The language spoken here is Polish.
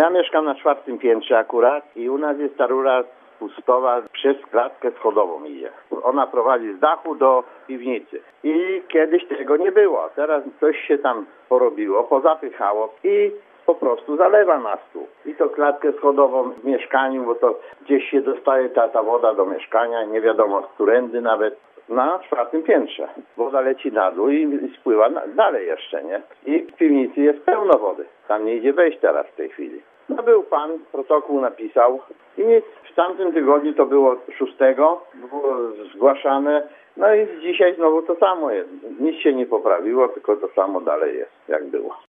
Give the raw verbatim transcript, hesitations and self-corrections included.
Ja mieszkam na czwartym piętrze akurat i u nas jest ta rura spustowa przez klatkę schodową idzie. Ona prowadzi z dachu do piwnicy. I kiedyś tego nie było. Teraz coś się tam porobiło, pozapychało i po prostu zalewa nas tu. I to klatkę schodową w mieszkaniu, bo to gdzieś się dostaje ta, ta woda do mieszkania, nie wiadomo z którędy nawet. Na czwartym piętrze. Woda leci na dół i, i spływa na, dalej jeszcze, nie? I w piwnicy jest pełno wody. Tam nie idzie wejść teraz w tej chwili. No był pan, protokół napisał i nic. W tamtym tygodniu to było szóstego, było zgłaszane. No i dzisiaj znowu to samo jest. Nic się nie poprawiło, tylko to samo dalej jest, jak było.